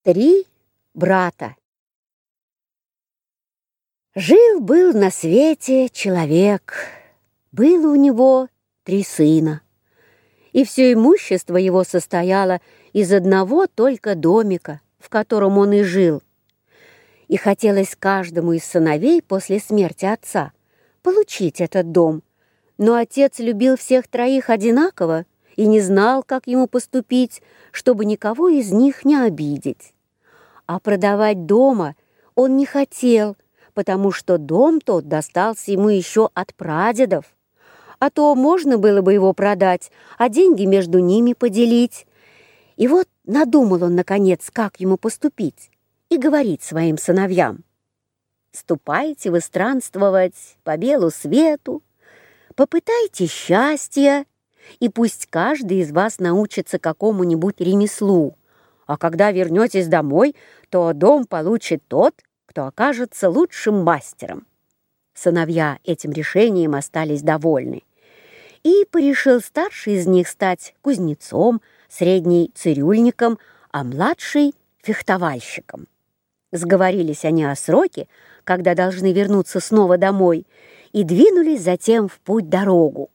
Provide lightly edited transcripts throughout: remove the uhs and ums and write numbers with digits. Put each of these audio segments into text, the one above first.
Три брата. Жил-был на свете человек. Было у него 3 сына. И все имущество его состояло из одного только домика, в котором он и жил. И хотелось каждому из сыновей после смерти отца получить этот дом. Но отец любил всех 3 одинаково и не знал, как ему поступить, чтобы никого из них не обидеть. А продавать дома он не хотел, потому что дом тот достался ему еще от прадедов. А то можно было бы его продать, а деньги между ними поделить. И вот надумал он, наконец, как ему поступить, и говорит своим сыновьям: «Ступайте вы странствовать по белу свету, попытайте счастья, и пусть каждый из вас научится какому-нибудь ремеслу. А когда вернетесь домой, то дом получит тот, кто окажется лучшим мастером». Сыновья этим решением остались довольны. И порешил старший из них стать кузнецом, средний — цирюльником, а младший — фехтовальщиком. Сговорились они о сроке, когда должны вернуться снова домой, и двинулись затем в путь-дорогу.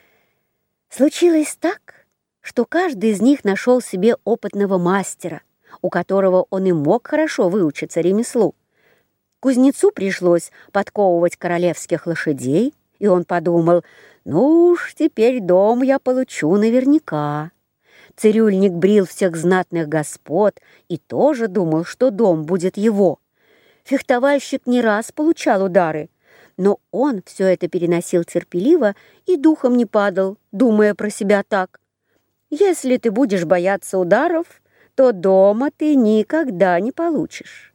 Случилось так, что каждый из них нашел себе опытного мастера, у которого он и мог хорошо выучиться ремеслу. Кузнецу пришлось подковывать королевских лошадей, и он подумал: «Ну уж теперь дом я получу наверняка». Цирюльник брил всех знатных господ и тоже думал, что дом будет его. Фехтовальщик не раз получал удары, но он все это переносил терпеливо и духом не падал, думая про себя так: «Если ты будешь бояться ударов, то дома ты никогда не получишь».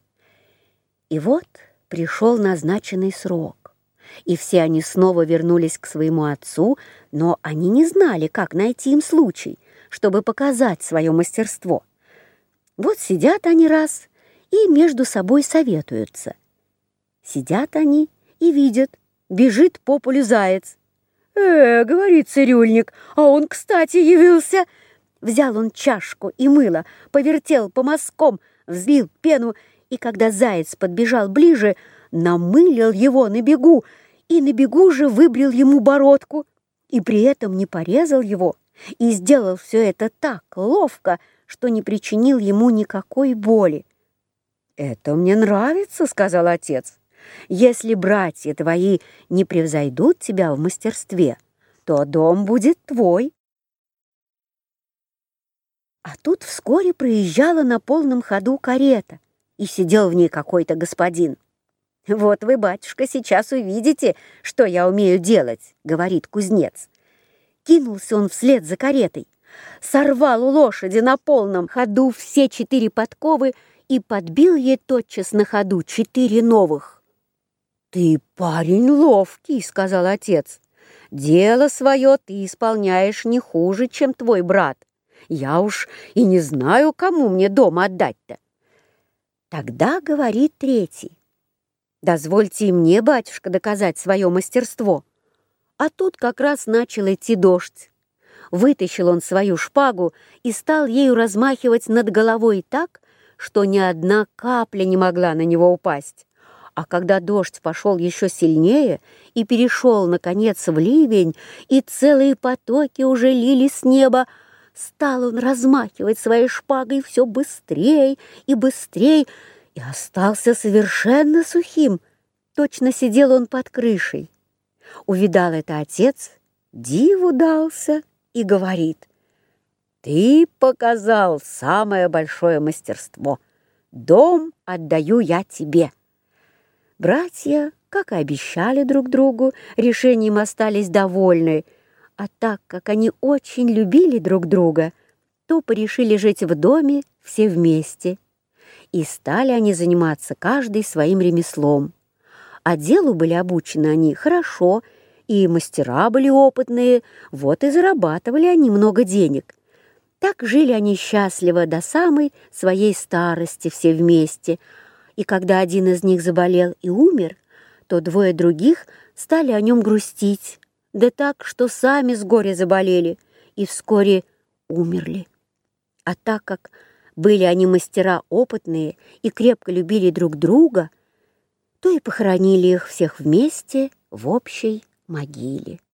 И вот пришел назначенный срок, и все они снова вернулись к своему отцу, но они не знали, как найти им случай, чтобы показать свое мастерство. Вот сидят они раз и между собой советуются. Сидят они и видят, бежит по полю заяц. Говорит цирюльник, — «а он, кстати, явился». Взял он чашку и мыло, повертел по мазкам, взлил пену, и когда заяц подбежал ближе, намылил его на бегу, и на бегу же выбрил ему бородку, и при этом не порезал его, и сделал все это так ловко, что не причинил ему никакой боли. «Это мне нравится», — сказал отец. «Если братья твои не превзойдут тебя в мастерстве, то дом будет твой». А тут вскоре проезжала на полном ходу карета, и сидел в ней какой-то господин. «Вот вы, батюшка, сейчас увидите, что я умею делать», — говорит кузнец. Кинулся он вслед за каретой, сорвал у лошади на полном ходу все 4 подковы и подбил ей тотчас на ходу 4 новых. «Ты парень ловкий», — сказал отец. «Дело свое ты исполняешь не хуже, чем твой брат. Я уж и не знаю, кому мне дом отдать-то». Тогда говорит третий: «Дозвольте и мне, батюшка, доказать свое мастерство». А тут как раз начал идти дождь. Вытащил он свою шпагу и стал ею размахивать над головой так, что ни одна капля не могла на него упасть. А когда дождь пошел еще сильнее и перешел, наконец, в ливень, и целые потоки уже лили с неба, стал он размахивать своей шпагой все быстрее и быстрее, и остался совершенно сухим. Точно сидел он под крышей. Увидал это отец, диву дался и говорит: «Ты показал самое большое мастерство. Дом отдаю я тебе». Братья, как и обещали друг другу, решением остались довольны, а так как они очень любили друг друга, то порешили жить в доме все вместе. И стали они заниматься каждый своим ремеслом. А делу были обучены они хорошо, и мастера были опытные, вот и зарабатывали они много денег. Так жили они счастливо до самой своей старости все вместе, и когда один из них заболел и умер, то 2 других стали о нем грустить, да так, что сами с горя заболели и вскоре умерли. А так как были они мастера опытные и крепко любили друг друга, то и похоронили их всех вместе в общей могиле.